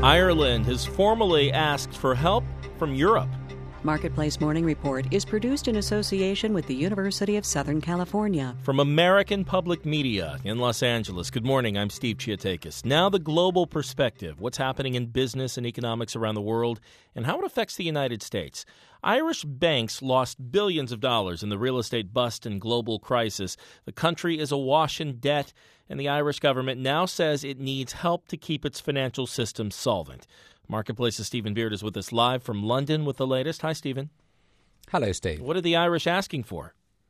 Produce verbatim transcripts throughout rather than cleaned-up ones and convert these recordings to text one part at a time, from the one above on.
Ireland has formally asked for help from Europe. Marketplace Morning Report is produced in association with the University of Southern California. From American Public Media in Los Angeles, good morning, I'm Steve Chiatakis. Now the global perspective, what's happening in business and economics around the world, and how it affects the United States. Irish banks lost billions of dollars in the real estate bust and global crisis. The country is awash in debt, and the Irish government now says it needs help to keep its financial system solvent. Marketplace's Stephen Beard is with us live from London with the latest. Hi, Stephen. Hello, Steve. What are the Irish asking for?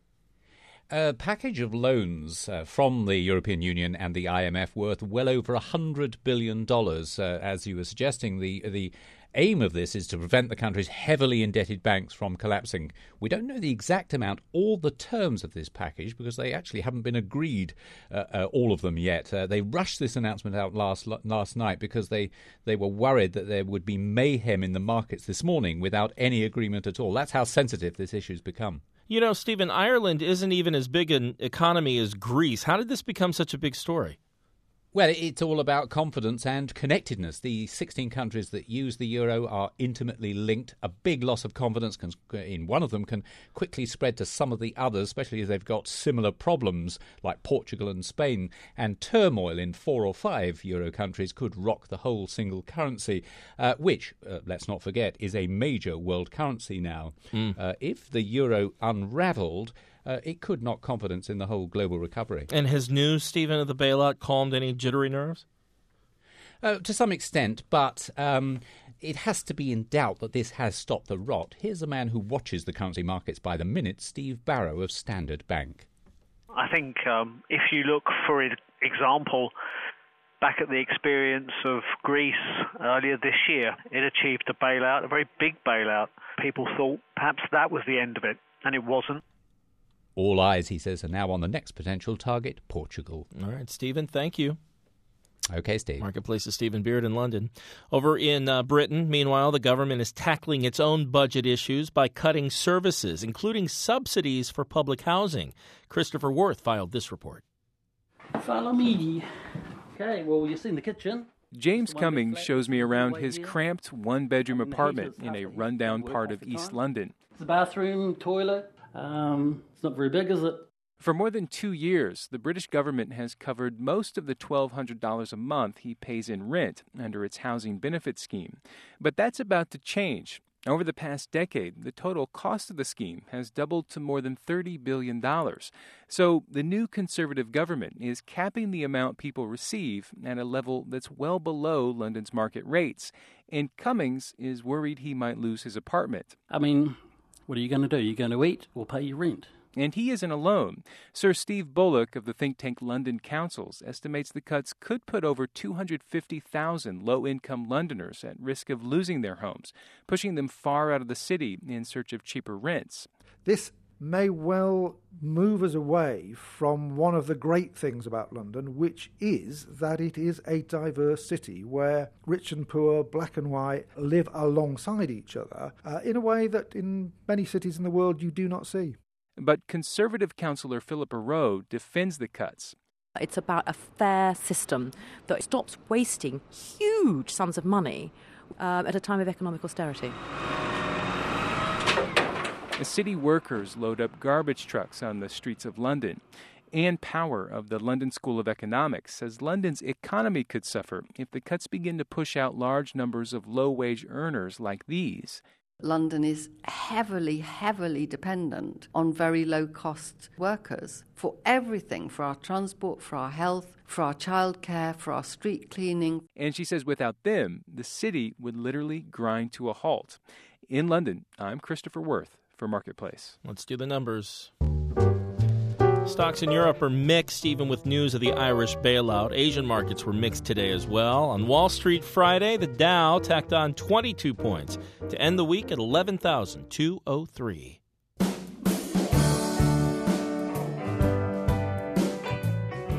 A package of loans uh, from the European Union and the I M F worth well over one hundred billion dollars. Uh, as you were suggesting, the the aim of this is to prevent the country's heavily indebted banks from collapsing. We don't know the exact amount or the terms of this package because they actually haven't been agreed, uh, uh, all of them yet. Uh, they rushed this announcement out last last night because they, they were worried that there would be mayhem in the markets this morning without any agreement at all. That's how sensitive this issue's become. You know, Stephen, Ireland isn't even as big an economy as Greece. How did this become such a big story? Well, it's all about confidence and connectedness. The sixteen countries that use the euro are intimately linked. A big loss of confidence can, in one of them can quickly spread to some of the others, especially as they've got similar problems like Portugal and Spain. And turmoil in four or five euro countries could rock the whole single currency, uh, which, uh, let's not forget, is a major world currency now. Mm. Uh, if the euro unravelled, Uh, it could knock confidence in the whole global recovery. And has news, Stephen, of the bailout calmed any jittery nerves? Uh, to some extent, but um, it has to be in doubt that this has stopped the rot. Here's a man who watches the currency markets by the minute, Steve Barrow of Standard Bank. I think um, if you look, for example, back at the experience of Greece earlier this year, it achieved a bailout, a very big bailout. People thought perhaps that was the end of it, and it wasn't. All eyes, he says, are now on the next potential target, Portugal. All right, Stephen, thank you. Okay, Steve. Marketplace's Stephen Beard in London. Over in uh, Britain, meanwhile, the government is tackling its own budget issues by cutting services, including subsidies for public housing. Christopher Worth filed this report. Follow me. Okay, well, you've seen the kitchen. James Cummings shows me around his cramped one-bedroom apartment in a rundown part of East London. It's a bathroom, toilet. Um, it's not very big, is it? For more than two years, the British government has covered most of the twelve hundred dollars a month he pays in rent under its housing benefit scheme. But that's about to change. Over the past decade, the total cost of the scheme has doubled to more than thirty billion dollars. So the new Conservative government is capping the amount people receive at a level that's well below London's market rates. And Cummings is worried he might lose his apartment. I mean, what are you going to do? You're going to eat or pay your rent? And he isn't alone. Sir Steve Bullock of the think tank London Councils estimates the cuts could put over two hundred fifty thousand low-income Londoners at risk of losing their homes, pushing them far out of the city in search of cheaper rents. This may well move us away from one of the great things about London, which is that it is a diverse city where rich and poor, black and white, live alongside each other uh, in a way that in many cities in the world you do not see. But Conservative councillor Philippa Rowe defends the cuts. It's about a fair system that stops wasting huge sums of money uh, at a time of economic austerity. The city workers load up garbage trucks on the streets of London. Anne Power of the London School of Economics says London's economy could suffer if the cuts begin to push out large numbers of low-wage earners like these. London is heavily, heavily dependent on very low-cost workers for everything, for our transport, for our health, for our childcare, for our street cleaning. And she says without them, the city would literally grind to a halt. In London, I'm Christopher Worth for Marketplace. Let's do the numbers. Stocks in Europe are mixed, even with news of the Irish bailout. Asian markets were mixed today as well. On Wall Street Friday, the Dow tacked on twenty-two points to end the week at eleven thousand two hundred three.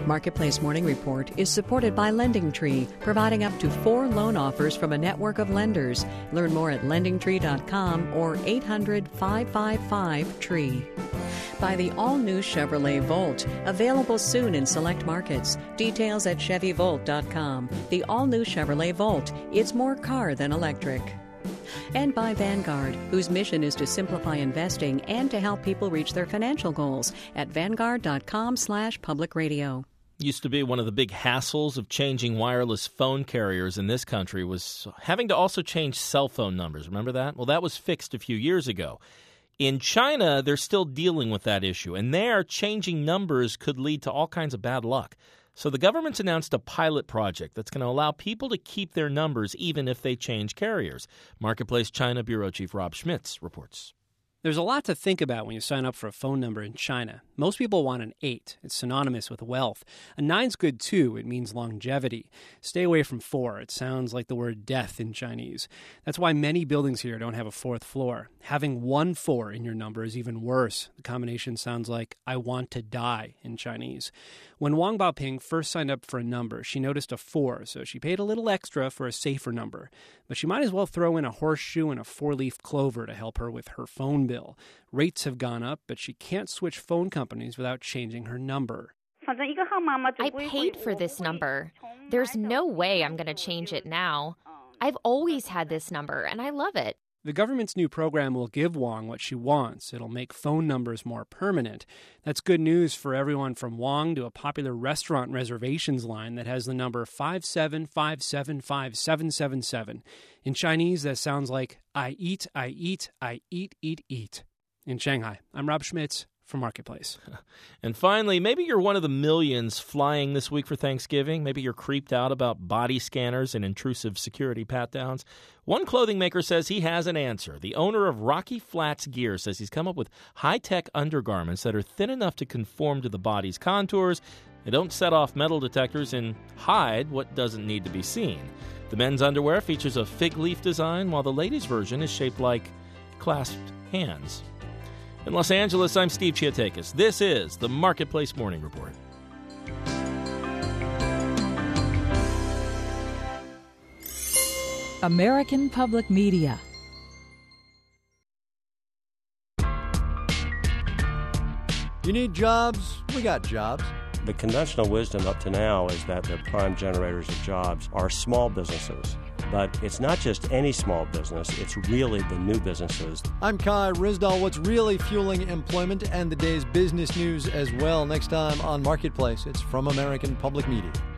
Marketplace Morning Report is supported by LendingTree, providing up to four loan offers from a network of lenders. Learn more at lending tree dot com or eight hundred, five five five, T R E E. By the all-new Chevrolet Volt, available soon in select markets. Details at chevy volt dot com. The all-new Chevrolet Volt. It's more car than electric. And by Vanguard, whose mission is to simplify investing and to help people reach their financial goals at vanguard dot com slash public radio. Used to be one of the big hassles of changing wireless phone carriers in this country was having to also change cell phone numbers. Remember that? Well, that was fixed a few years ago. In China, they're still dealing with that issue, and there, changing numbers could lead to all kinds of bad luck. So the government's announced a pilot project that's going to allow people to keep their numbers even if they change carriers. Marketplace China Bureau Chief Rob Schmitz reports. There's a lot to think about when you sign up for a phone number in China. Most people want an eight. It's synonymous with wealth. A nine's good too. It means longevity. Stay away from four. It sounds like the word death in Chinese. That's why many buildings here don't have a fourth floor. Having one four in your number is even worse. The combination sounds like I want to die in Chinese. When Wang Baoping first signed up for a number, she noticed a four, so she paid a little extra for a safer number. But she might as well throw in a horseshoe and a four-leaf clover to help her with her phone bill. Rates have gone up, but she can't switch phone companies without changing her number. I paid for this number. There's no way I'm going to change it now. I've always had this number, and I love it. The government's new program will give Wang what she wants. It'll make phone numbers more permanent. That's good news for everyone from Wang to a popular restaurant reservations line that has the number five seven five seven five seven seven seven. In Chinese, that sounds like I eat, I eat, I eat, eat, eat. In Shanghai, I'm Rob Schmitz for Marketplace. And finally, maybe you're one of the millions flying this week for Thanksgiving. Maybe you're creeped out about body scanners and intrusive security pat-downs. One clothing maker says he has an answer. The owner of Rocky Flats Gear says he's come up with high-tech undergarments that are thin enough to conform to the body's contours. They don't set off metal detectors and hide what doesn't need to be seen. The men's underwear features a fig leaf design, while the ladies' version is shaped like clasped hands. In Los Angeles, I'm Steve Chiatakis. This is the Marketplace Morning Report. American Public Media. You need jobs? We got jobs. The conventional wisdom up to now is that the prime generators of jobs are small businesses. But it's not just any small business, it's really the new businesses. I'm Kai Rizdal. What's really fueling employment and the day's business news as well? Next time on Marketplace, it's from American Public Media.